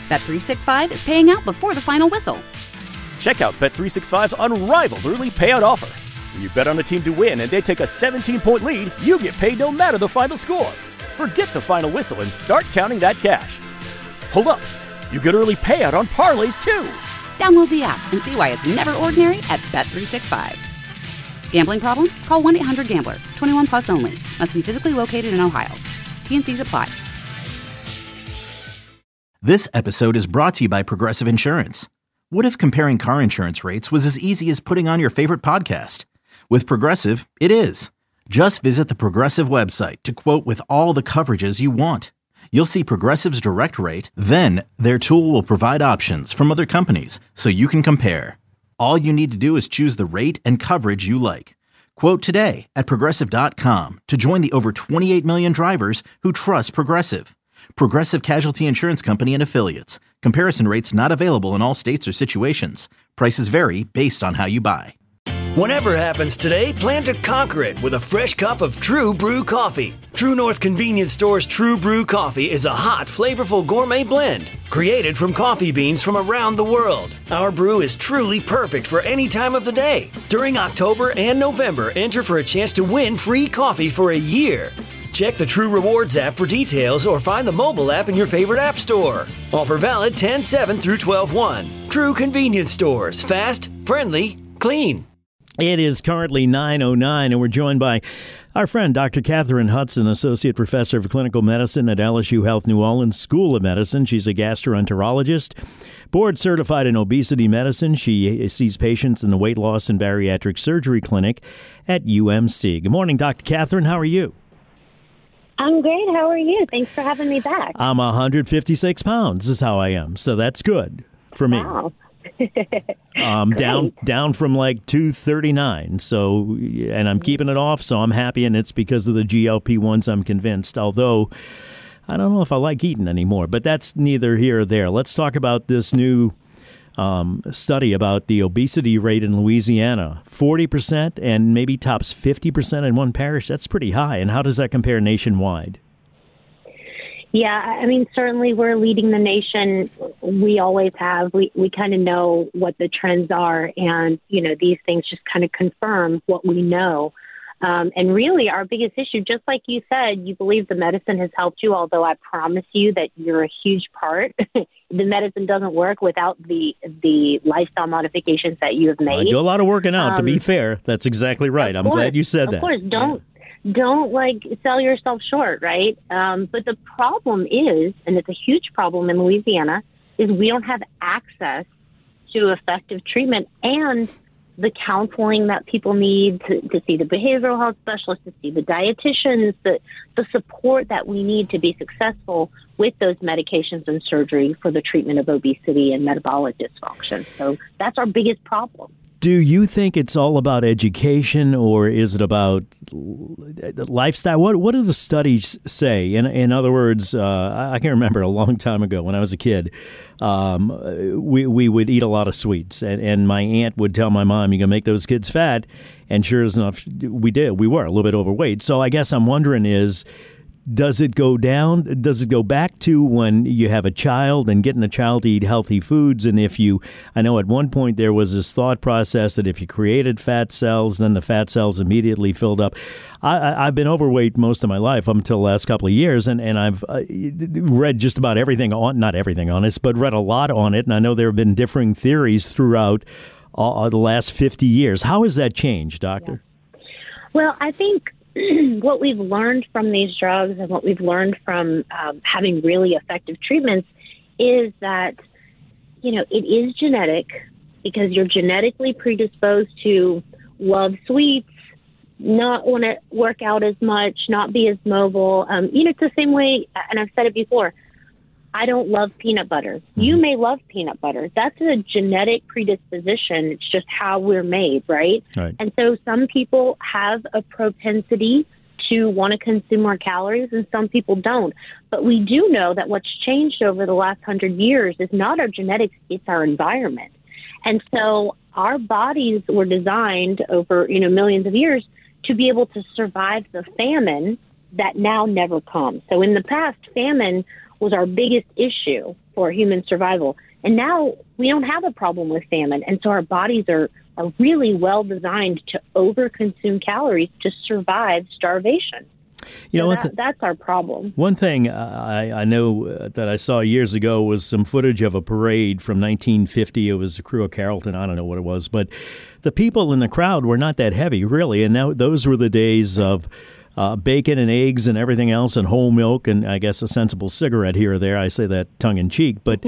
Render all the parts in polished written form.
Bet365 is paying out before the final whistle. Check out Bet365's unrivaled early payout offer. When you bet on a team to win and they take a 17-point lead, you get paid no matter the final score. Forget the final whistle and start counting that cash. Hold up. You get early payout on parlays, too. Download the app and see why it's never ordinary at Bet365. Gambling problem? Call 1-800-GAMBLER. 21 plus only. Must be physically located in Ohio. T&Cs apply. This episode is brought to you by Progressive Insurance. What if comparing car insurance rates was as easy as putting on your favorite podcast? With Progressive, it is. Just visit the Progressive website to quote with all the coverages you want. You'll see Progressive's direct rate, then their tool will provide options from other companies so you can compare. All you need to do is choose the rate and coverage you like. Quote today at Progressive.com to join the over 28 million drivers who trust Progressive. Progressive Casualty Insurance Company and Affiliates. Comparison rates not available in all states or situations. Prices vary based on how you buy. Whatever happens today, plan to conquer it with a fresh cup of True Brew coffee. True North Convenience Store's True Brew coffee is a hot, flavorful gourmet blend created from coffee beans from around the world. Our brew is truly perfect for any time of the day. During October and November, enter for a chance to win free coffee for a year. Check the True Rewards app for details or find the mobile app in your favorite app store. Offer valid 10/7 through 12/1. True Convenience Stores. Fast, friendly, clean. It is currently 9:09, and we're joined by our friend Dr. Catherine Hudson, Associate Professor of Clinical Medicine at LSU Health New Orleans School of Medicine. She's a gastroenterologist, board certified in obesity medicine. She sees patients in the weight loss and bariatric surgery clinic at UMC. Good morning, Dr. Catherine. How are you? I'm great. How are you? Thanks for having me back. I'm 156 pounds is how I am, so that's good for me. Wow. Down from like 239. So, and I'm keeping it off, so I'm happy, and it's because of the GLP-1s, I'm convinced. Although, I don't know if I like eating anymore, but that's neither here or there. Let's talk about this new study about the obesity rate in Louisiana. 40% and maybe tops 50% in one parish. That's pretty high. And how does that compare nationwide? Yeah, I mean, certainly we're leading the nation. We always have. We kind of know what the trends are. And, you know, these things just kind of confirm what we know. And really our biggest issue, just like you said, you believe the medicine has helped you, although I promise you that you're a huge part. The medicine doesn't work without the lifestyle modifications that you have made. I do a lot of working out, to be fair. That's exactly right. I'm glad you said that. Of course, don't like sell yourself short, right? But the problem is, and it's a huge problem in Louisiana, is we don't have access to effective treatment and the counseling that people need to see the behavioral health specialists, to see the dietitians, the support that we need to be successful with those medications and surgery for the treatment of obesity and metabolic dysfunction. So that's our biggest problem. Do you think it's all about education, or is it about lifestyle? What do the studies say? In other words, I can remember a long time ago when I was a kid, we would eat a lot of sweets, and my aunt would tell my mom, "You're gonna make those kids fat," and sure enough, we did. We were a little bit overweight. So I guess I'm wondering is, does it go down? Does it go back to when you have a child and getting a child to eat healthy foods? And I know at one point there was this thought process that if you created fat cells, then the fat cells immediately filled up. I've been overweight most of my life up until the last couple of years, and I've read just about everything not everything on it, but read a lot on it. And I know there have been differing theories throughout the last 50 years. How has that changed, Doctor? Yeah. Well, I think what we've learned from these drugs and what we've learned from having really effective treatments is that, you know, it is genetic, because you're genetically predisposed to love sweets, not want to work out as much, not be as mobile. It's the same way, and I've said it before, I don't love peanut butter. Mm-hmm. You may love peanut butter. That's a genetic predisposition. It's just how we're made, right? And so some people have a propensity to want to consume more calories, and some people don't. But we do know that what's changed over the last 100 years is not our genetics, it's our environment. And so our bodies were designed over, millions of years to be able to survive the famine that now never comes. So in the past, famine was our biggest issue for human survival. And now we don't have a problem with famine. And so our bodies are really well designed to overconsume calories to survive starvation. You know, that's our problem. One thing I know that I saw years ago was some footage of a parade from 1950. It was the crew of Carrollton. I don't know what it was, but the people in the crowd were not that heavy, really. And now those were the days of bacon and eggs and everything else, and whole milk, and I guess a sensible cigarette here or there. I say that tongue in cheek, but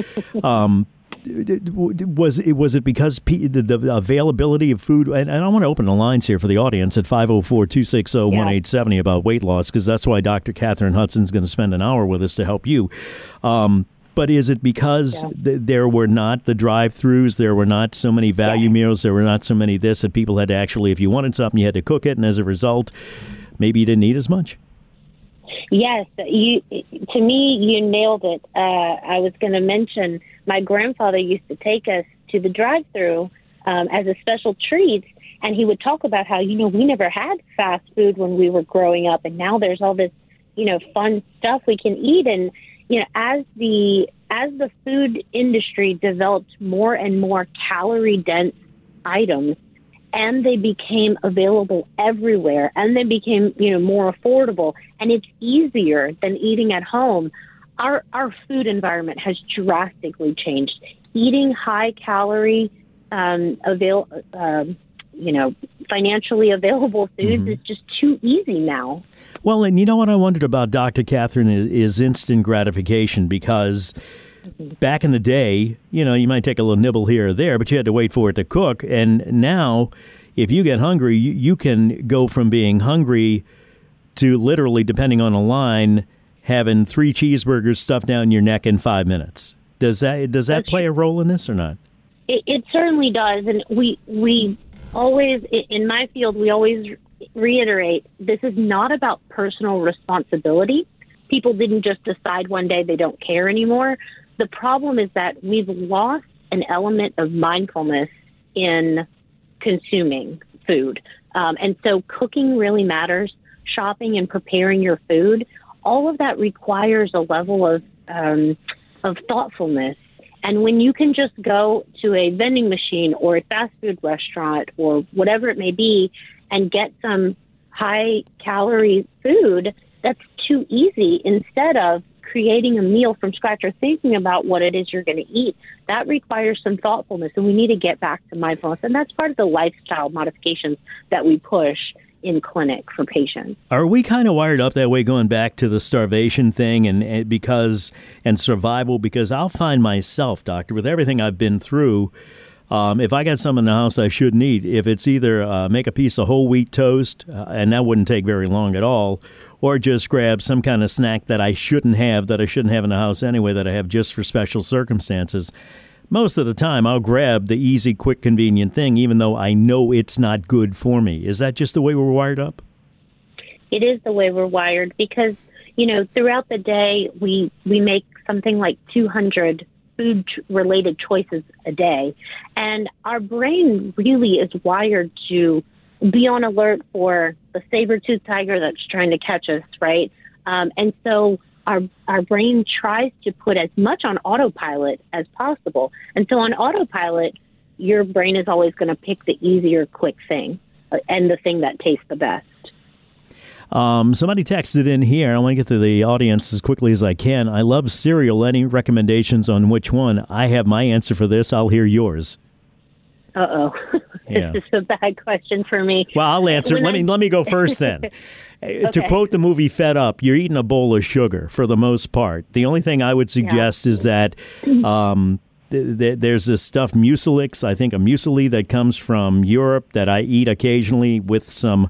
was it because the availability of food? And I want to open the lines here for the audience at 504-260-1870 about weight loss, because that's why Dr. Catherine Hudson's going to spend an hour with us to help you. But is it because there were not the drive-thrus, there were not so many value meals, there were not so many this, that people had to actually, if you wanted something, you had to cook it, and as a result, maybe you didn't eat as much? Yes, to me, you nailed it. I was going to mention my grandfather used to take us to the drive-thru as a special treat, and he would talk about how, we never had fast food when we were growing up, and now there's all this, fun stuff we can eat. And, as the food industry developed more and more calorie-dense items, and they became available everywhere, and they became, more affordable, and it's easier than eating at home. Our food environment has drastically changed. Eating high calorie, financially available foods is just too easy now. Well, and you know what I wondered about, Dr. Catherine, is instant gratification, because back in the day, you might take a little nibble here or there, but you had to wait for it to cook. And now, if you get hungry, you can go from being hungry to literally, depending on the line, having 3 cheeseburgers stuffed down your neck in 5 minutes. Does that play a role in this or not? It certainly does. And we always, in my field, we always reiterate, this is not about personal responsibility. People didn't just decide one day they don't care anymore. The problem is that we've lost an element of mindfulness in consuming food. And so cooking really matters. Shopping and preparing your food, all of that requires a level of thoughtfulness. And when you can just go to a vending machine or a fast food restaurant or whatever it may be and get some high-calorie food, that's too easy. Instead of creating a meal from scratch or thinking about what it is you're going to eat, that requires some thoughtfulness, and we need to get back to mindfulness. And that's part of the lifestyle modifications that we push in clinic for patients. Are we kind of wired up that way, going back to the starvation thing and survival? Because I'll find myself, doctor, with everything I've been through, if I got something in the house I shouldn't eat, if it's either make a piece of whole wheat toast, and that wouldn't take very long at all, or just grab some kind of snack that I shouldn't have in the house anyway, that I have just for special circumstances. Most of the time, I'll grab the easy, quick, convenient thing, even though I know it's not good for me. Is that just the way we're wired up? It is the way we're wired because, throughout the day, we make something like 200 food-related choices a day. And our brain really is wired to be on alert for the saber-toothed tiger that's trying to catch us, right? And so our brain tries to put as much on autopilot as possible. And so on autopilot, your brain is always going to pick the easier, quick thing and the thing that tastes the best. Somebody texted in here. I want to get to the audience as quickly as I can. I love cereal. Any recommendations on which one? I have my answer for this. I'll hear yours. Uh-oh. Yeah. This is a bad question for me. Well, I'll answer. Let me go first then. Okay. To quote the movie Fed Up, you're eating a bowl of sugar for the most part. The only thing I would suggest is that there's this stuff, Mucilix, I think a muesli that comes from Europe that I eat occasionally with some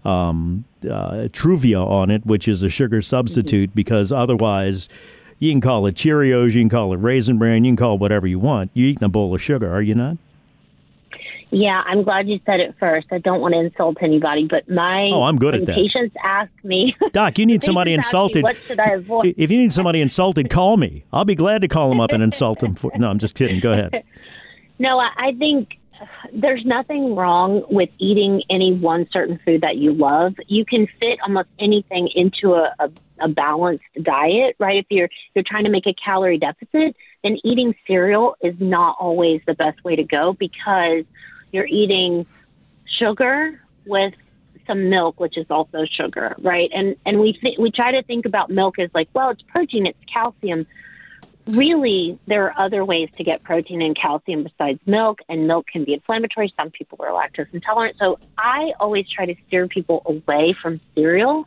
Truvia on it, which is a sugar substitute, because otherwise you can call it Cheerios, you can call it Raisin Bran, you can call it whatever you want. You're eating a bowl of sugar, are you not? Yeah, I'm glad you said it first. I don't want to insult anybody, but I'm good at that. Patients ask me, Doc, you need somebody insulted. What should I avoid? If you need somebody insulted, call me. I'll be glad to call them up and insult them. No, I'm just kidding. Go ahead. No, I think there's nothing wrong with eating any one certain food that you love. You can fit almost anything into a balanced diet, right? If you're trying to make a calorie deficit, then eating cereal is not always the best way to go, because you're eating sugar with some milk, which is also sugar, right? And we try to think about milk as like, well, it's protein, it's calcium. Really, there are other ways to get protein and calcium besides milk, and milk can be inflammatory. Some people are lactose intolerant. So I always try to steer people away from cereal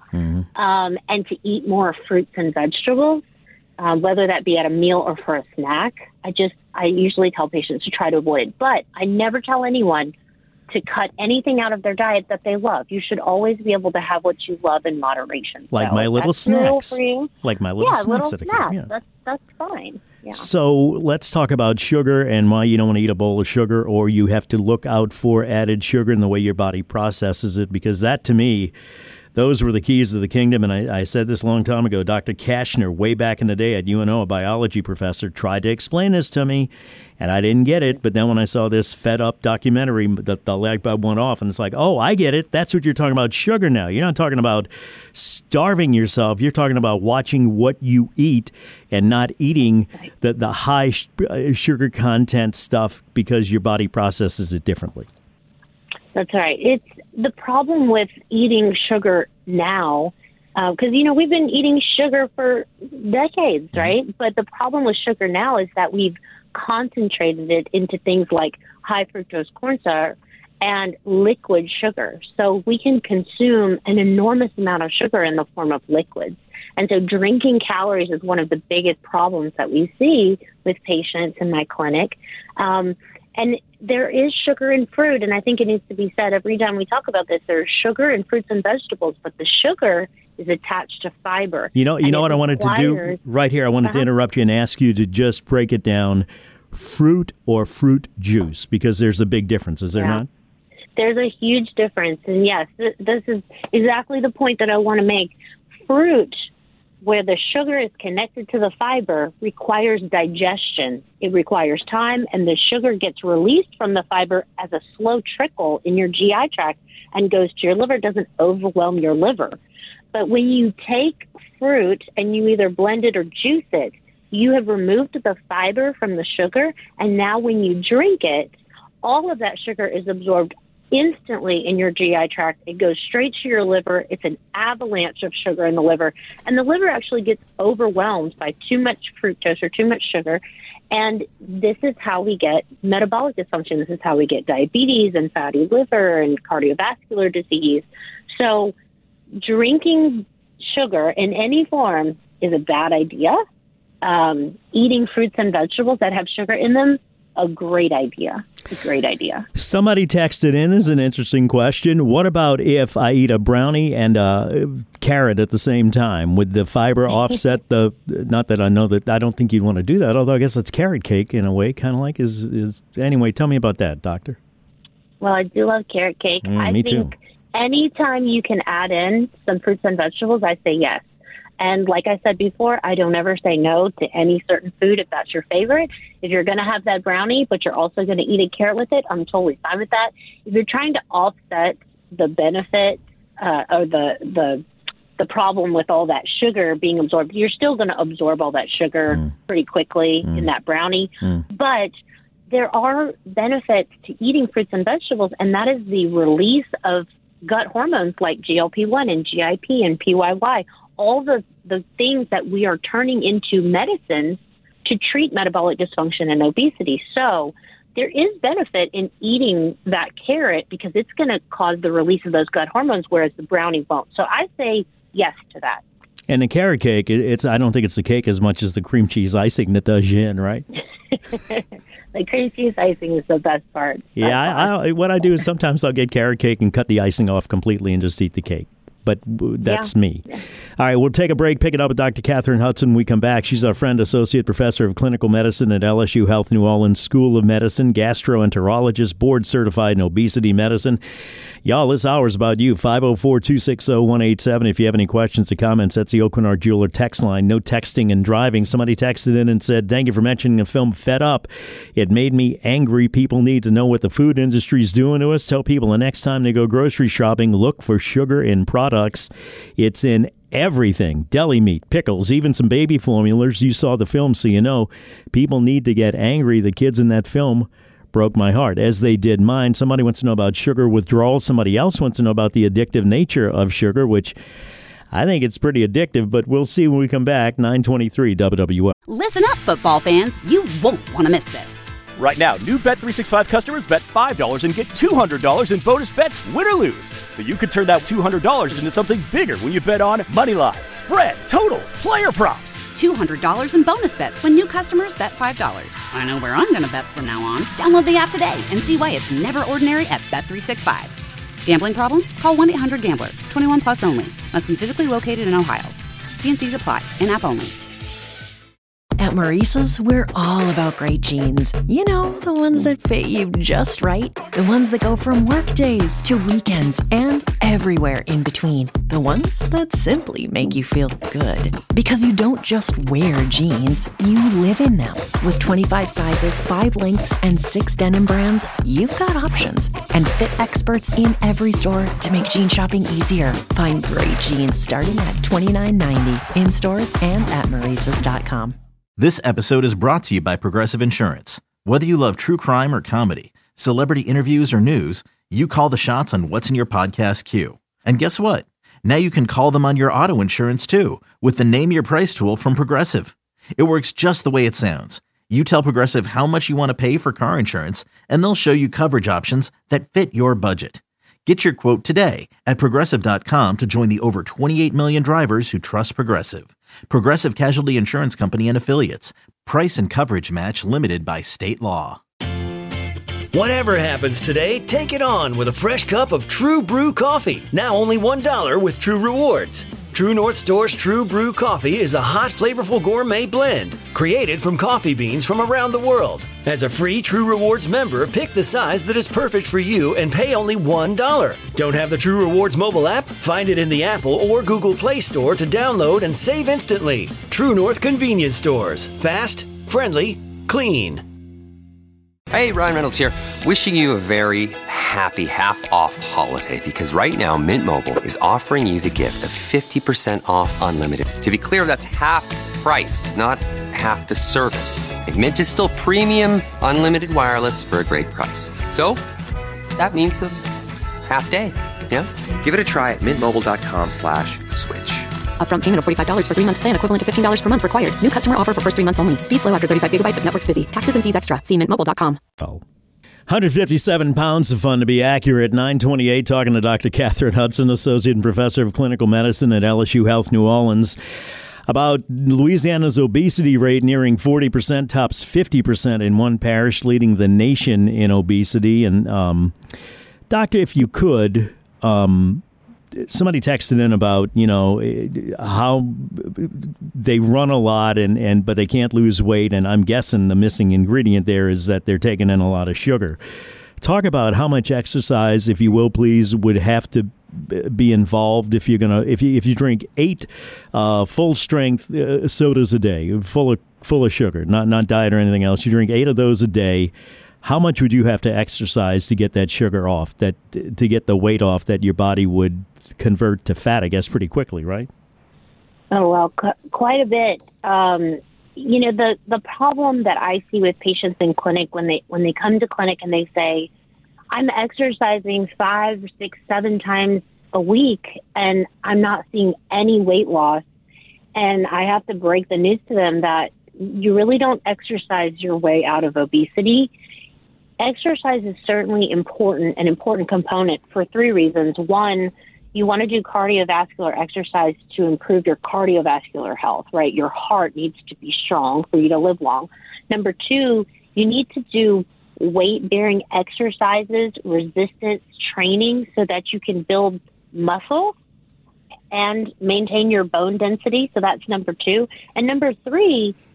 and to eat more fruits and vegetables, whether that be at a meal or for a snack. I usually tell patients to try to avoid it. But I never tell anyone to cut anything out of their diet that they love. You should always be able to have what you love in moderation. Like so my little snacks. Like my little snacks. Little that I snacks. can, That's fine. Yeah. So let's talk about sugar and why you don't want to eat a bowl of sugar, or you have to look out for added sugar in the way your body processes it, because that, to me, those were the keys of the kingdom. And I said this a long time ago. Dr. Kashner, way back in the day at UNO, a biology professor, tried to explain this to me, and I didn't get it. But then when I saw this Fed Up documentary, the light bulb went off, and it's like, oh, I get it. That's what you're talking about, sugar now. You're not talking about starving yourself. You're talking about watching what you eat and not eating the high sugar content stuff because your body processes it differently. That's right. It's the problem with eating sugar now, because, we've been eating sugar for decades, right? But the problem with sugar now is that we've concentrated it into things like high fructose corn syrup and liquid sugar. So we can consume an enormous amount of sugar in the form of liquids. And so drinking calories is one of the biggest problems that we see with patients in my clinic. And there is sugar in fruit, and I think it needs to be said every time we talk about this. There's sugar in fruits and vegetables, but the sugar is attached to fiber. You know what I wanted to do right here? I wanted to interrupt you and ask you to just break it down, fruit or fruit juice, because there's a big difference, is there not? There's a huge difference, and yes, this is exactly the point that I want to make. Fruit, where the sugar is connected to the fiber, requires digestion. It requires time, and the sugar gets released from the fiber as a slow trickle in your GI tract and goes to your liver. It doesn't overwhelm your liver. But when you take fruit and you either blend it or juice it, you have removed the fiber from the sugar, and now when you drink it, all of that sugar is absorbed instantly in your GI tract. It goes straight to your liver. It's an avalanche of sugar in the liver. And the liver actually gets overwhelmed by too much fructose or too much sugar. And this is how we get metabolic dysfunction. This is how we get diabetes and fatty liver and cardiovascular disease. So drinking sugar in any form is a bad idea. Eating fruits and vegetables that have sugar in them, a great idea. A great idea. Somebody texted in, this is an interesting question. What about if I eat a brownie and a carrot at the same time? Would the fiber offset the, not that I know that, I don't think you'd want to do that, although I guess it's carrot cake in a way, kind of like is anyway, tell me about that, doctor. Well, I do love carrot cake. Me too. Anytime you can add in some fruits and vegetables, I say yes. And like I said before, I don't ever say no to any certain food if that's your favorite. If you're going to have that brownie, but you're also going to eat a carrot with it, I'm totally fine with that. If you're trying to offset the benefit or the problem with all that sugar being absorbed, you're still going to absorb all that sugar pretty quickly in that brownie. But there are benefits to eating fruits and vegetables, and that is the release of gut hormones like GLP-1 and GIP and PYY, all the things that we are turning into medicines to treat metabolic dysfunction and obesity. So there is benefit in eating that carrot because it's going to cause the release of those gut hormones, whereas the brownie won't. So I say yes to that. And the carrot cake, I don't think it's the cake as much as the cream cheese icing that does you in, right? The cream cheese icing is the best part. Yeah, what I do is sometimes I'll get carrot cake and cut the icing off completely and just eat the cake. But that's me. Yeah. All right, we'll take a break, pick it up with Dr. Catherine Hudson when we come back. She's our friend, Associate Professor of Clinical Medicine at LSU Health New Orleans School of Medicine, gastroenterologist, board certified in obesity medicine. Y'all, this hour's about you. 504-260-187. If you have any questions or comments, that's the Aucoin Jeweler text line. No texting and driving. Somebody texted in and said, thank you for mentioning the film Fed Up. It made me angry. People need to know what the food industry is doing to us. Tell people the next time they go grocery shopping, look for sugar in products. It's in everything. Deli meat, pickles, even some baby formulas. You saw the film, so you know. People need to get angry. The kids in that film broke my heart, as they did mine. Somebody wants to know about sugar withdrawal. Somebody else wants to know about the addictive nature of sugar, which I think it's pretty addictive, but we'll see when we come back. 923 WWL. Listen up, football fans. You won't want to miss this. Right now, new Bet365 customers bet $5 and get $200 in bonus bets, win or lose. So you could turn that $200 into something bigger when you bet on moneyline, spread, totals, player props. $200 in bonus bets when new customers bet $5. I know where I'm going to bet from now on. Download the app today and see why it's never ordinary at Bet365. Gambling problem? Call 1-800-GAMBLER. 21 plus only. Must be physically located in Ohio. T&Cs apply. In-app only. At Maurice's, we're all about great jeans. You know, the ones that fit you just right. The ones that go from work days to weekends and everywhere in between. The ones that simply make you feel good. Because you don't just wear jeans, you live in them. With 25 sizes, 5 lengths, and 6 denim brands, you've got options. And fit experts in every store to make jean shopping easier. Find great jeans starting at $29.90 in stores and at Maurice's.com. This episode is brought to you by Progressive Insurance. Whether you love true crime or comedy, celebrity interviews or news, you call the shots on what's in your podcast queue. And guess what? Now you can call them on your auto insurance too with the Name Your Price tool from Progressive. It works just the way it sounds. You tell Progressive how much you want to pay for car insurance, and they'll show you coverage options that fit your budget. Get your quote today at Progressive.com to join the over 28 million drivers who trust Progressive. Progressive Casualty Insurance Company and Affiliates. Price and coverage match limited by state law. Whatever happens today, take it on with a fresh cup of True Brew coffee. Now only $1 with True Rewards. True North Store's True Brew Coffee is a hot, flavorful gourmet blend created from coffee beans from around the world. As a free True Rewards member, pick the size that is perfect for you and pay only $1. Don't have the True Rewards mobile app? Find it in the Apple or Google Play Store to download and save instantly. True North Convenience Stores. Fast, friendly, clean. Hey, Ryan Reynolds here. Wishing you a very happy half-off holiday, because right now Mint Mobile is offering you the gift of 50% off unlimited. To be clear, that's half price, not half the service. And Mint is still premium unlimited wireless for a great price. So that means a half day. Yeah? Give it a try at mintmobile.com/switch. Upfront payment of $45 for 3-month plan, equivalent to $15 per month required. New customer offer for first 3 months only. Speed slow after 35 gigabytes if network's busy. Taxes and fees extra. See mintmobile.com. 157 pounds of fun, to be accurate. 928, talking to Dr. Catherine Hudson, Associate and Professor of Clinical Medicine at LSU Health New Orleans, about Louisiana's obesity rate nearing 40%, tops 50% in one parish, leading the nation in obesity. And, Doctor, if you could... somebody texted in about, you know, how they run a lot but they can't lose weight. And I'm guessing the missing ingredient there is that they're taking in a lot of sugar. Talk about how much exercise, if you will, please, would have to be involved if you're if you drink 8 full strength sodas a day, full of sugar, not diet or anything else. You drink 8 of those a day. How much would you have to exercise to get that sugar off, to get the weight off that your body would convert to fat, I guess, pretty quickly, right? Oh, well, quite a bit. You know, the problem that I see with patients in clinic when they come to clinic and they say, I'm exercising 5, 6, 7 times a week and I'm not seeing any weight loss. And I have to break the news to them that you really don't exercise your way out of obesity. Exercise is certainly an important component for 3 reasons. One, you want to do cardiovascular exercise to improve your cardiovascular health, right? Your heart needs to be strong for you to live long. Number 2, you need to do weight-bearing exercises, resistance training, so that you can build muscle and maintain your bone density. So that's number 2. And number 3,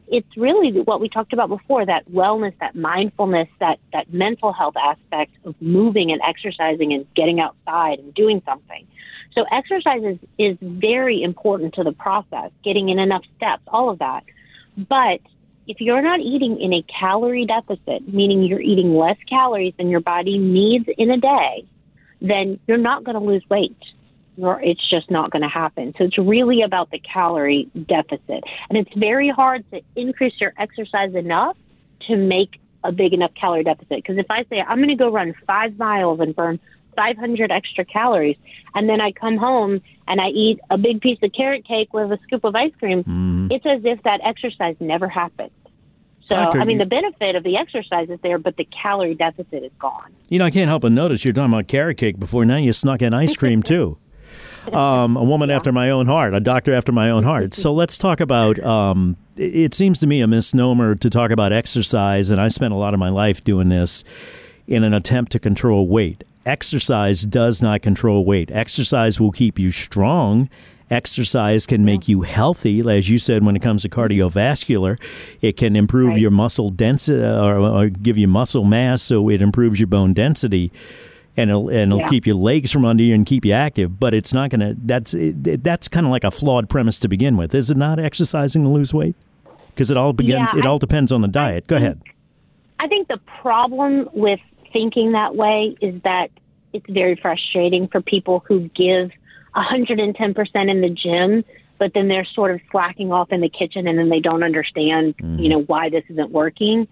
it's really what we talked about before, that wellness, that mindfulness, that mental health aspect of moving and exercising and getting outside and doing something. So exercise is very important to the process, getting in enough steps, all of that. But if you're not eating in a calorie deficit, meaning you're eating less calories than your body needs in a day, then you're not going to lose weight. Or it's just not going to happen. So it's really about the calorie deficit. And it's very hard to increase your exercise enough to make a big enough calorie deficit. Because if I say, I'm going to go run 5 miles and burn 500 extra calories, and then I come home and I eat a big piece of carrot cake with a scoop of ice cream, it's as if that exercise never happened. So, Doctor, the benefit of the exercise is there, but the calorie deficit is gone. I can't help but notice you're talking about carrot cake before. Now you snuck in ice cream, too. A woman after my own heart, a doctor after my own heart. So let's talk about, it seems to me a misnomer to talk about exercise, and I spent a lot of my life doing this in an attempt to control weight. Exercise does not control weight. Exercise will keep you strong. Exercise can make you healthy. As you said, when it comes to cardiovascular, it can improve your muscle density or give you muscle mass, so it improves your bone density. And it'll keep your legs from under you and keep you active, but it's not going to. That's kind of like a flawed premise to begin with, is it not? Exercising to lose weight, because it all depends on the diet. Go ahead. I think the problem with thinking that way is that it's very frustrating for people who give 110% in the gym, but then they're sort of slacking off in the kitchen, and then they don't understand, why this isn't working.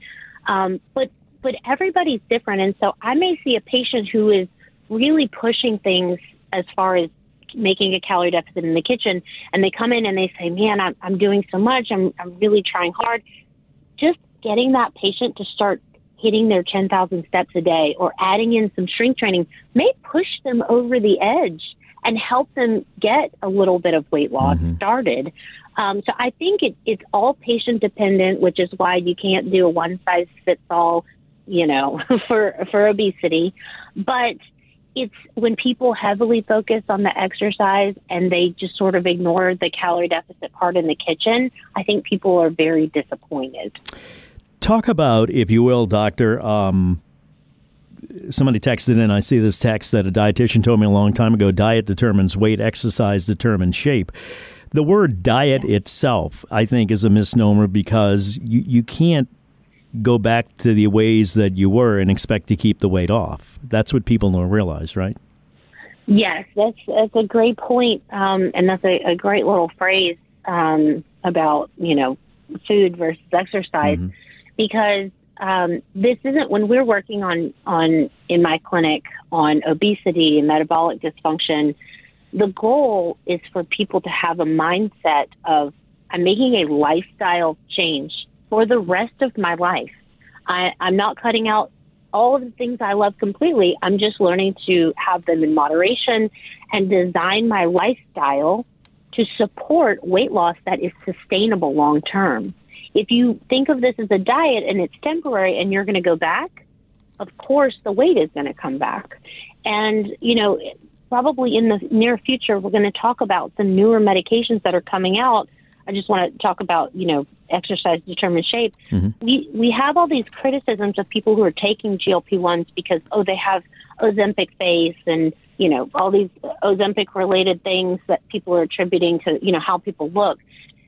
But everybody's different. And so I may see a patient who is really pushing things as far as making a calorie deficit in the kitchen, and they come in and they say, man, I'm doing so much. I'm really trying hard. Just getting that patient to start hitting their 10,000 steps a day or adding in some strength training may push them over the edge and help them get a little bit of weight loss started. So I think it's all patient dependent, which is why you can't do a one size fits all, for obesity. But it's when people heavily focus on the exercise and they just sort of ignore the calorie deficit part in the kitchen, I think people are very disappointed. Talk about, if you will, doctor, somebody texted in, I see this text that a dietitian told me a long time ago, diet determines weight, exercise determines shape. The word diet itself, I think, is a misnomer, because you can't go back to the ways that you were and expect to keep the weight off. That's what people don't realize, right? Yes, that's a great point, and that's a great little phrase about, food versus exercise, because this isn't, when we're working on in my clinic on obesity and metabolic dysfunction, the goal is for people to have a mindset of, I'm making a lifestyle change for the rest of my life. I'm not cutting out all of the things I love completely. I'm just learning to have them in moderation and design my lifestyle to support weight loss that is sustainable long term. If you think of this as a diet and it's temporary and you're going to go back, of course the weight is going to come back. And, probably in the near future, we're going to talk about some newer medications that are coming out. I just want to talk about, exercise determines shape. We have all these criticisms of people who are taking GLP-1s because, they have Ozempic face and, all these Ozempic-related things that people are attributing to, how people look.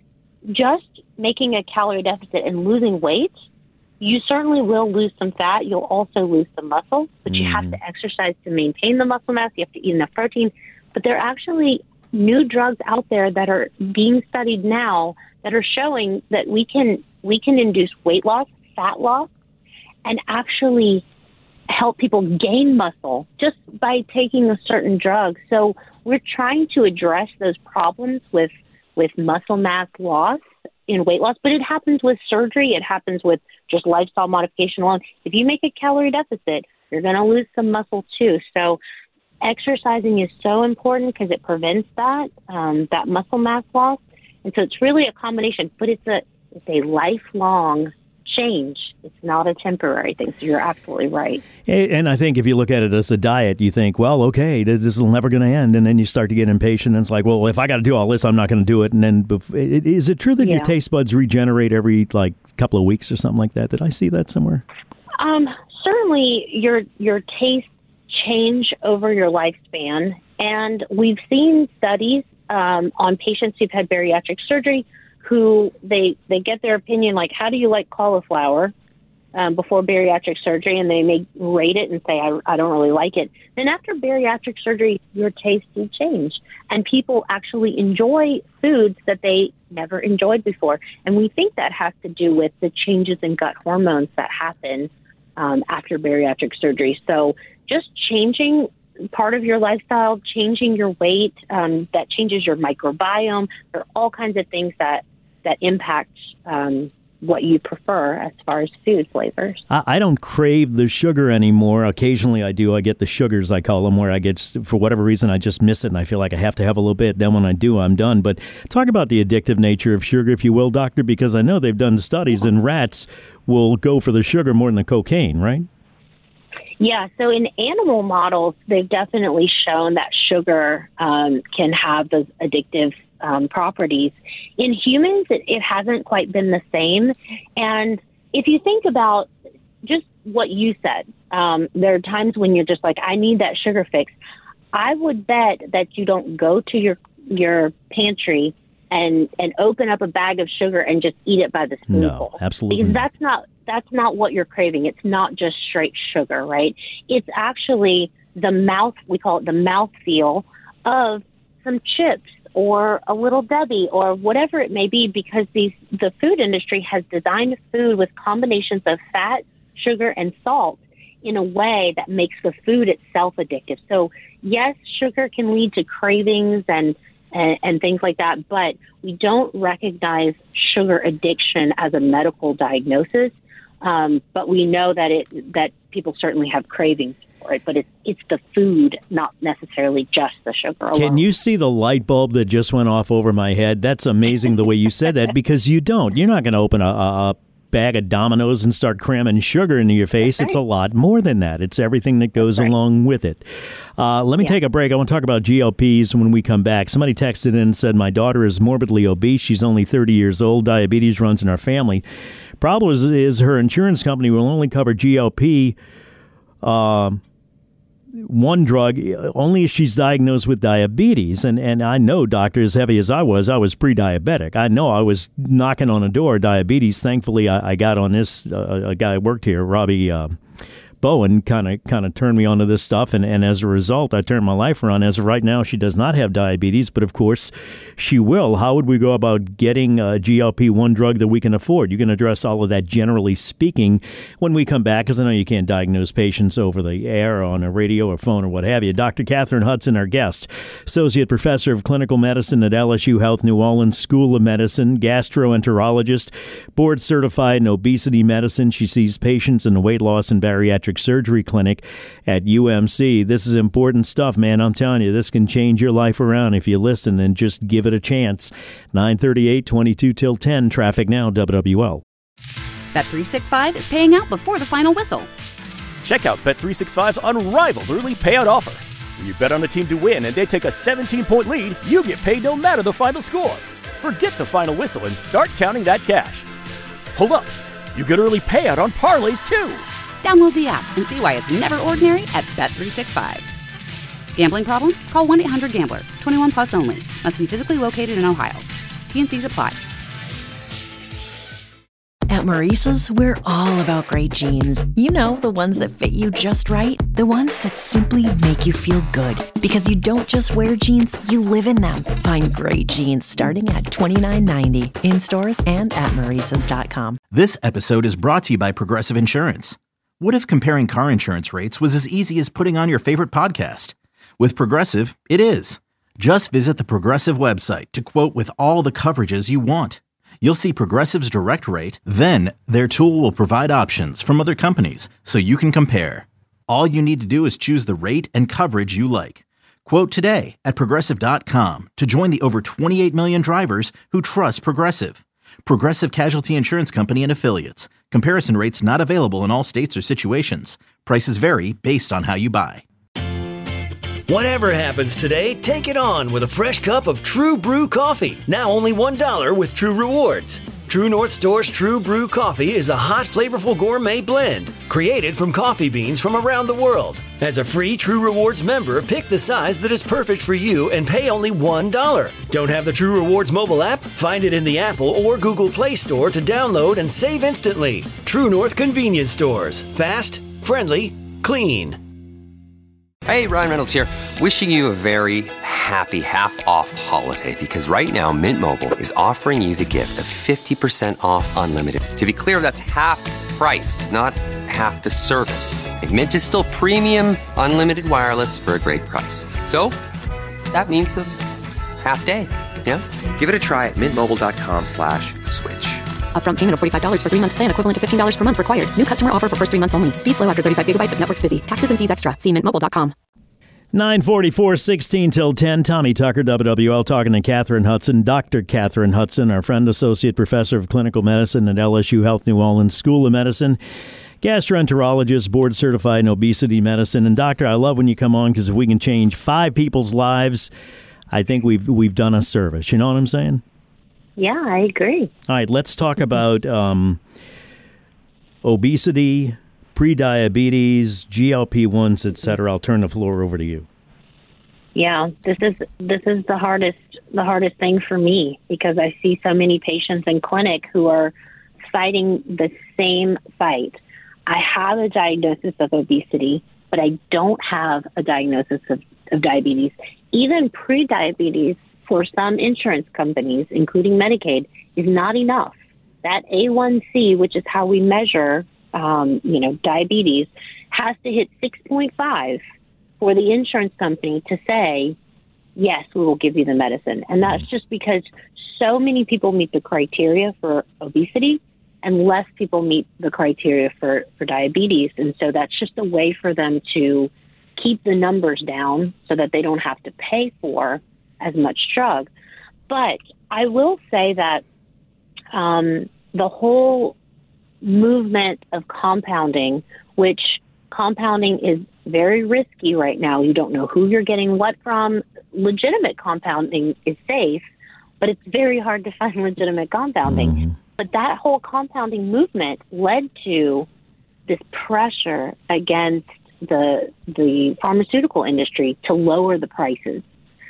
Just making a calorie deficit and losing weight, you certainly will lose some fat. You'll also lose some muscle, but you have to exercise to maintain the muscle mass. You have to eat enough protein. But there are actually new drugs out there that are being studied now that are showing that we can induce weight loss, fat loss, and actually help people gain muscle just by taking a certain drug. So we're trying to address those problems with muscle mass loss in weight loss, but it happens with surgery. It happens with just lifestyle modification alone. If you make a calorie deficit, you're going to lose some muscle too. So exercising is so important because it prevents that muscle mass loss. And so it's really a combination, but it's a lifelong change. It's not a temporary thing. So you're absolutely right. And I think if you look at it as a diet, you think, well, okay, this is never going to end. And then you start to get impatient. And it's like, well, if I got to do all this, I'm not going to do it. And then is it true that your taste buds regenerate every couple of weeks or something like that? Did I see that somewhere? Certainly your tastes change over your lifespan. And we've seen studies on patients who've had bariatric surgery who they get their opinion, like, how do you like cauliflower before bariatric surgery? And they may rate it and say, I don't really like it. Then after bariatric surgery, your taste will change. And people actually enjoy foods that they never enjoyed before. And we think that has to do with the changes in gut hormones that happen after bariatric surgery. So just changing part of your lifestyle, changing your weight, that changes your microbiome. There are all kinds of things that impact what you prefer as far as food flavors. I don't crave the sugar anymore. Occasionally I do. I get the sugars, I call them, where I get, for whatever reason, I just miss it and I feel like I have to have a little bit. Then when I do, I'm done. But talk about the addictive nature of sugar, if you will, doctor, because I know they've done studies and rats will go for the sugar more than the cocaine, right? Yeah, so in animal models, they've definitely shown that sugar can have those addictive properties. In humans, it hasn't quite been the same. And if you think about just what you said, there are times when you're just like, I need that sugar fix. I would bet that you don't go to your pantry and open up a bag of sugar and just eat it by the spoonful. No, absolutely. Because that's not what you're craving. It's not just straight sugar, right? It's actually we call it the mouthfeel of some chips or a Little Debbie or whatever it may be, because the food industry has designed food with combinations of fat, sugar, and salt in a way that makes the food itself addictive. So yes, sugar can lead to cravings and things like that, but we don't recognize sugar addiction as a medical diagnosis. But we know that people certainly have cravings for it, but it's the food, not necessarily just the sugar alone. Can you see the light bulb that just went off over my head? That's amazing the way you said that, because you're not going to open a bag of Domino's and start cramming sugar into your face. It's a lot more than that. It's everything that goes along with it. Let me take a break. I want to talk about GLPs when we come back. Somebody texted in and said, my daughter is morbidly obese. She's only 30 years old. Diabetes runs in our family. Problem is her insurance company will only cover GLP one drug only if she's diagnosed with diabetes. And I know, doctor, as heavy as I was pre-diabetic. I know I was knocking on a door of diabetes. Thankfully, I got on this. A guy who worked here, Robbie Bowen, kind of turned me onto this stuff, and as a result, I turned my life around. As of right now, she does not have diabetes, but of course, she will. How would we go about getting a GLP-1 drug that we can afford? You can address all of that, generally speaking, when we come back, because I know you can't diagnose patients over the air or on a radio or phone or what have you. Dr. Catherine Hudson, our guest, Associate Professor of Clinical Medicine at LSU Health New Orleans School of Medicine, gastroenterologist, board-certified in obesity medicine. She sees patients in the weight loss and bariatric surgery clinic at UMC. This is important stuff, man. I'm telling you, this can change your life around if you listen and just give it a chance. 938, 22 till 10, traffic now, WWL. Bet365 is paying out before the final whistle. Check out Bet365's unrivaled early payout offer. When you bet on a team to win and they take a 17-point lead, you get paid no matter the final score. Forget the final whistle and start counting that cash. Hold up. You get early payout on parlays, too. Download the app and see why it's never ordinary at Bet365. Gambling problem? Call 1-800-GAMBLER. 21 plus only. Must be physically located in Ohio. T&Cs apply. At Maurice's, we're all about great jeans. You know, the ones that fit you just right. The ones that simply make you feel good. Because you don't just wear jeans, you live in them. Find great jeans starting at $29.90 in stores and at Maurice's.com. This episode is brought to you by Progressive Insurance. What if comparing car insurance rates was as easy as putting on your favorite podcast? With Progressive, it is. Just visit the Progressive website to quote with all the coverages you want. You'll see Progressive's direct rate, then their tool will provide options from other companies so you can compare. All you need to do is choose the rate and coverage you like. Quote today at Progressive.com to join the over 28 million drivers who trust Progressive. Progressive Casualty Insurance Company and Affiliates. Comparison rates not available in all states or situations. Prices vary based on how you buy. Whatever happens today, take it on with a fresh cup of True Brew coffee. Now only $1 with True Rewards. True North Store's True Brew coffee is a hot, flavorful gourmet blend created from coffee beans from around the world. As a free True Rewards member, pick the size that is perfect for you and pay only $1. Don't have the True Rewards mobile app? Find it in the Apple or Google Play Store to download and save instantly. True North Convenience Stores. Fast, friendly, clean. Hey, Ryan Reynolds here, wishing you a very happy half-off holiday because right now Mint Mobile is offering you the gift of 50% off unlimited. To be clear, that's half price, not half the service. And Mint is still premium unlimited wireless for a great price. So, that means a half day, yeah? Give it a try at mintmobile.com/switch. Upfront payment of $45 for 3-month plan, equivalent to $15 per month required. New customer offer for first 3 months only. Speed slow after 35 gigabytes if network's busy. Taxes and fees extra. See mintmobile.com. 9:44, 16 till 10. Tommy Tucker, WWL, talking to Catherine Hudson. Dr. Catherine Hudson, our friend, Associate Professor of Clinical Medicine at LSU Health New Orleans School of Medicine, gastroenterologist, board certified in obesity medicine. And doctor, I love when you come on because if we can change 5 people's lives, I think we've done a service. You know what I'm saying? Yeah, I agree. All right, let's talk about obesity, prediabetes, GLP-1s, etc. I'll turn the floor over to you. Yeah, this is the hardest thing for me because I see so many patients in clinic who are fighting the same fight. I have a diagnosis of obesity, but I don't have a diagnosis of diabetes. Even prediabetes for some insurance companies, including Medicaid, is not enough. That A1C, which is how we measure, diabetes, has to hit 6.5 for the insurance company to say, yes, we will give you the medicine. And that's just because so many people meet the criteria for obesity and less people meet the criteria for diabetes. And so that's just a way for them to keep the numbers down so that they don't have to pay for as much drug. But I will say that the whole movement of compounding, which compounding is very risky right now. You don't know who you're getting what from. Legitimate compounding is safe, but it's very hard to find legitimate compounding. Mm-hmm. But that whole compounding movement led to this pressure against the pharmaceutical industry to lower the prices.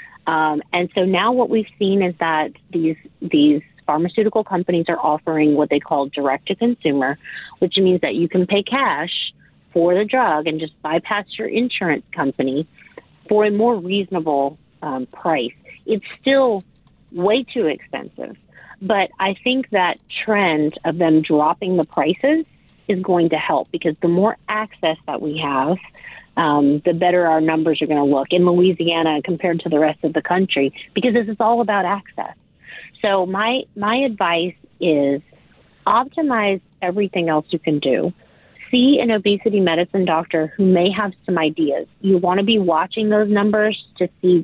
And so now what we've seen is that these pharmaceutical companies are offering what they call direct-to-consumer, which means that you can pay cash for the drug and just bypass your insurance company for a more reasonable price. It's still way too expensive, but I think that trend of them dropping the prices is going to help because the more access that we have, the better our numbers are going to look in Louisiana compared to the rest of the country, because this is all about access. So my advice is optimize everything else you can do. See an obesity medicine doctor who may have some ideas. You want to be watching those numbers to see,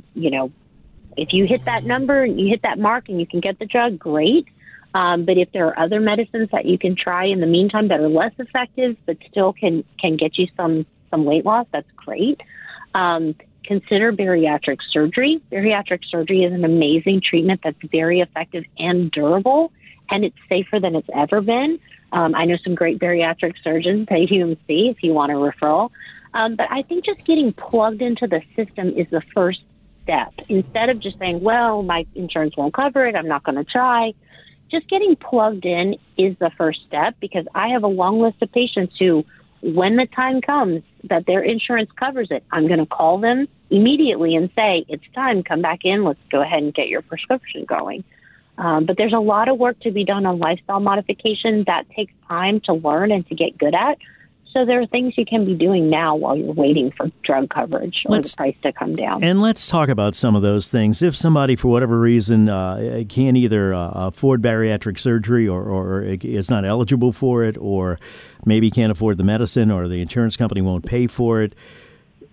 if you hit that number, you hit that mark and you can get the drug, great. But if there are other medicines that you can try in the meantime that are less effective but still can get you some weight loss, that's great. Consider bariatric surgery. Bariatric surgery is an amazing treatment that's very effective and durable, and it's safer than it's ever been. I know some great bariatric surgeons at UMC if you want a referral. But I think just getting plugged into the system is the first step. Instead of just saying, well, my insurance won't cover it, I'm not going to try. Just getting plugged in is the first step, because I have a long list of patients who, when the time comes that their insurance covers it, I'm going to call them immediately and say, it's time, come back in, let's go ahead and get your prescription going. But there's a lot of work to be done on lifestyle modification that takes time to learn and to get good at. So there are things you can be doing now while you're waiting for drug coverage or the price to come down. And let's talk about some of those things. If somebody, for whatever reason, can't either afford bariatric surgery or is not eligible for it, or maybe can't afford the medicine, or the insurance company won't pay for it,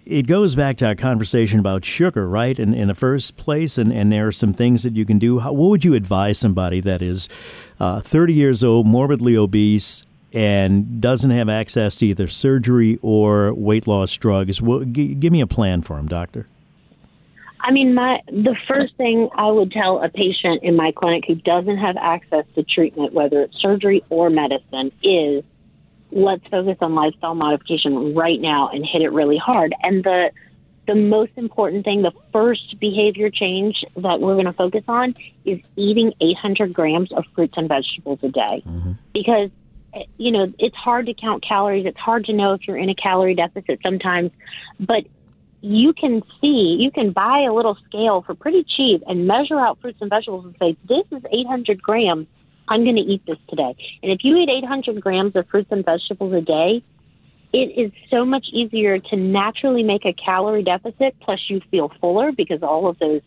it goes back to our conversation about sugar, right? In the first place, and there are some things that you can do. What would you advise somebody that is 30 years old, morbidly obese, and doesn't have access to either surgery or weight loss drugs? Give me a plan for them, doctor. I mean, the first thing I would tell a patient in my clinic who doesn't have access to treatment, whether it's surgery or medicine, is let's focus on lifestyle modification right now and hit it really hard. And the most important thing, the first behavior change that we're going to focus on is eating 800 grams of fruits and vegetables a day. Mm-hmm. Because, you know, it's hard to count calories. It's hard to know if you're in a calorie deficit sometimes. But you can buy a little scale for pretty cheap and measure out fruits and vegetables and say, this is 800 grams. I'm going to eat this today. And if you eat 800 grams of fruits and vegetables a day, it is so much easier to naturally make a calorie deficit. Plus you feel fuller because all of those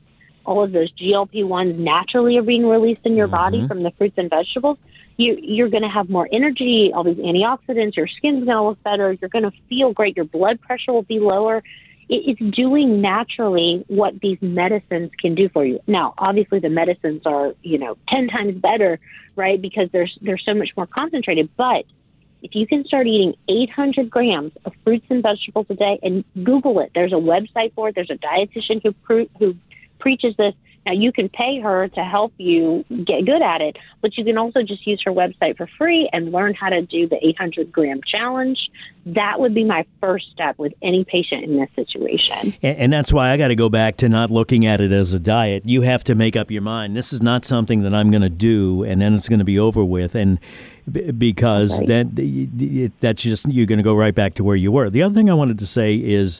GLP-1s naturally are being released in your body from the fruits and vegetables. You're going to have more energy, all these antioxidants, your skin's going to look better. You're going to feel great. Your blood pressure will be lower. It's doing naturally what these medicines can do for you. Now, obviously, the medicines are, 10 times better, right, because they're so much more concentrated. But if you can start eating 800 grams of fruits and vegetables a day, and Google it, there's a website for it. There's a dietitian who preaches this. Now, you can pay her to help you get good at it, but you can also just use her website for free and learn how to do the 800-gram challenge. That would be my first step with any patient in this situation. And that's why I got to go back to not looking at it as a diet. You have to make up your mind. This is not something that I'm going to do, and then it's going to be over with. And because that's just, you're going to go right back to where you were. The other thing I wanted to say is,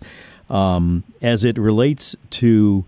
as it relates to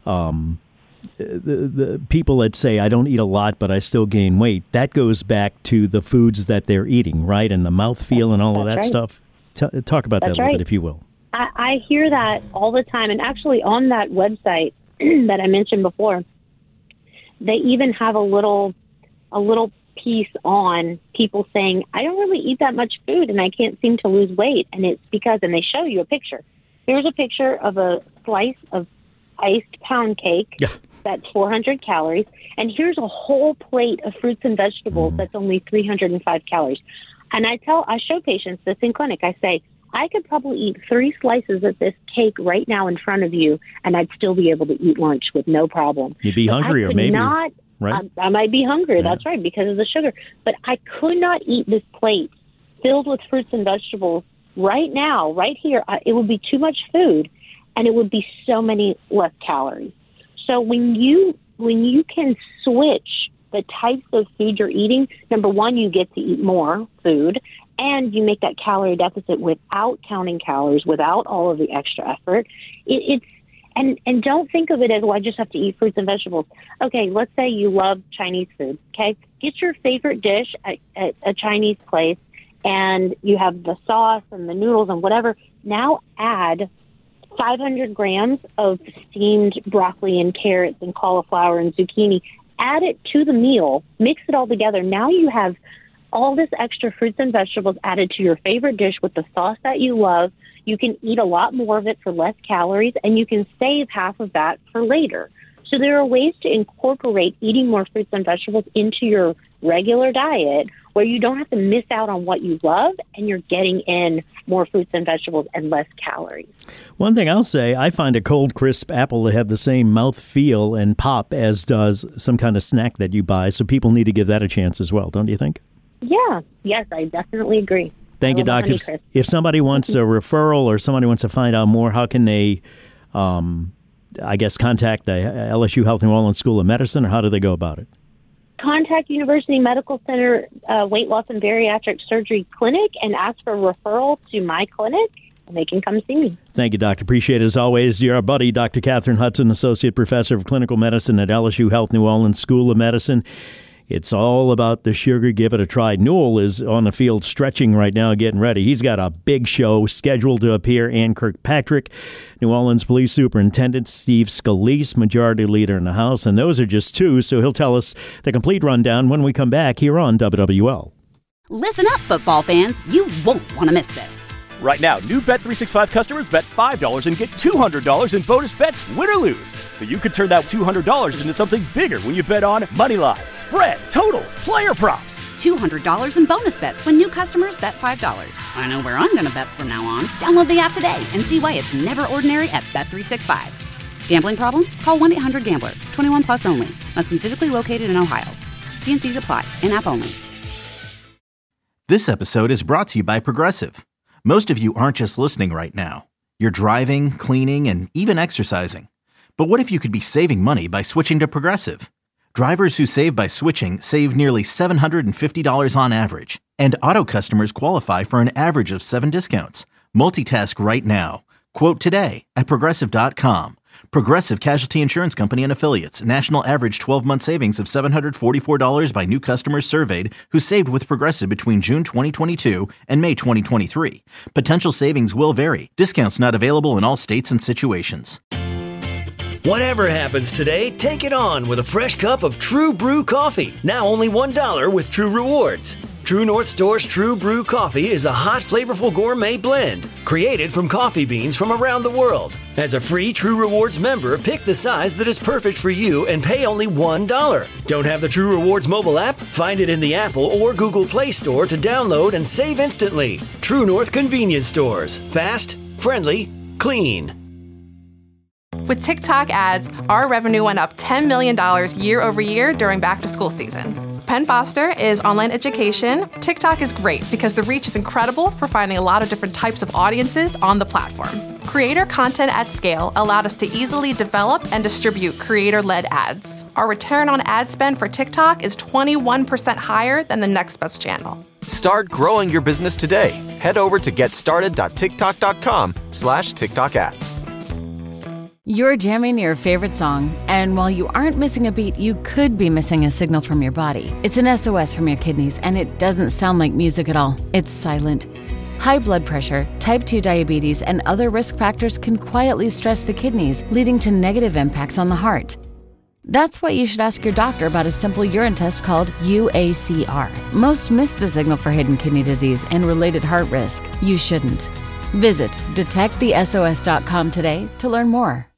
the people that say, I don't eat a lot, but I still gain weight, that goes back to the foods that they're eating, right? And the mouthfeel and all of that stuff. Talk about that a little bit, if you will. I hear that all the time. And actually on that website that I mentioned before, they even have a little piece on people saying, I don't really eat that much food and I can't seem to lose weight. And it's because, and they show you a picture. Here's a picture of a slice of iced pound cake. Yeah. That's 400 calories. And here's a whole plate of fruits and vegetables that's only 305 calories. And I show patients this in clinic. I say, I could probably eat 3 slices of this cake right now in front of you, and I'd still be able to eat lunch with no problem. You'd be hungrier, maybe. Right? I might be hungry. Yeah. That's right, because of the sugar. But I could not eat this plate filled with fruits and vegetables right now, right here. It would be too much food, and it would be so many less calories. So when you can switch the types of food you're eating, number one, you get to eat more food, and you make that calorie deficit without counting calories, without all of the extra effort. And don't think of it as, well, I just have to eat fruits and vegetables. Okay, let's say you love Chinese food, okay? Get your favorite dish at a Chinese place, and you have the sauce and the noodles and whatever. Now add 500 grams of steamed broccoli and carrots and cauliflower and zucchini. Add it to the meal. Mix it all together. Now you have all this extra fruits and vegetables added to your favorite dish with the sauce that you love. You can eat a lot more of it for less calories, and you can save half of that for later. So there are ways to incorporate eating more fruits and vegetables into your regular diet where you don't have to miss out on what you love, and you're getting in more fruits and vegetables and less calories. One thing I'll say, I find a cold, crisp apple to have the same mouth feel and pop as does some kind of snack that you buy, so people need to give that a chance as well, don't you think? Yeah. Yes, I definitely agree. Thank you, Doctor. If somebody wants a referral or somebody wants to find out more, how can they, contact the LSU Health New Orleans School of Medicine, or how do they go about it? Contact University Medical Center Weight Loss and Bariatric Surgery Clinic and ask for a referral to my clinic, and they can come see me. Thank you, Doctor. Appreciate it as always. You're our buddy, Dr. Catherine Hudson, Associate Professor of Clinical Medicine at LSU Health New Orleans School of Medicine. It's all about the sugar. Give it a try. Newell is on the field stretching right now, getting ready. He's got a big show scheduled to appear. Ann Kirkpatrick, New Orleans Police Superintendent Steve Scalise, Majority Leader in the House. And those are just two, so he'll tell us the complete rundown when we come back here on WWL. Listen up, football fans. You won't want to miss this. Right now, new Bet365 customers bet $5 and get $200 in bonus bets, win or lose. So you could turn that $200 into something bigger when you bet on moneyline, spread, totals, player props. $200 in bonus bets when new customers bet $5. I know where I'm going to bet from now on. Download the app today and see why it's never ordinary at Bet365. Gambling problem? Call 1-800-GAMBLER. 21 plus only. Must be physically located in Ohio. T&Cs apply. In-app only. This episode is brought to you by Progressive. Most of you aren't just listening right now. You're driving, cleaning, and even exercising. But what if you could be saving money by switching to Progressive? Drivers who save by switching save nearly $750 on average. And auto customers qualify for an average of 7 discounts. Multitask right now. Quote today at Progressive.com. Progressive Casualty Insurance Company and Affiliates. National average 12-month savings of $744 by new customers surveyed who saved with Progressive between June 2022 and May 2023. Potential savings will vary. Discounts not available in all states and situations. Whatever happens today, take it on with a fresh cup of True Brew coffee. Now only $1 with True Rewards. True North Store's True Brew Coffee is a hot, flavorful gourmet blend created from coffee beans from around the world. As a free True Rewards member, pick the size that is perfect for you and pay only $1. Don't have the True Rewards mobile app? Find it in the Apple or Google Play Store to download and save instantly. True North Convenience Stores. Fast, friendly, clean. With TikTok ads, our revenue went up $10 million year over year during back-to-school season. Penn Foster is online education. TikTok is great because the reach is incredible for finding a lot of different types of audiences on the platform. Creator content at scale allowed us to easily develop and distribute creator-led ads. Our return on ad spend for TikTok is 21% higher than the next best channel. Start growing your business today. Head over to getstarted.tiktok.com/TikTok ads. You're jamming your favorite song, and while you aren't missing a beat, you could be missing a signal from your body. It's an SOS from your kidneys, and it doesn't sound like music at all. It's silent. High blood pressure, type 2 diabetes, and other risk factors can quietly stress the kidneys, leading to negative impacts on the heart. That's why you should ask your doctor about a simple urine test called UACR. Most miss the signal for hidden kidney disease and related heart risk. You shouldn't. Visit detectthesos.com today to learn more.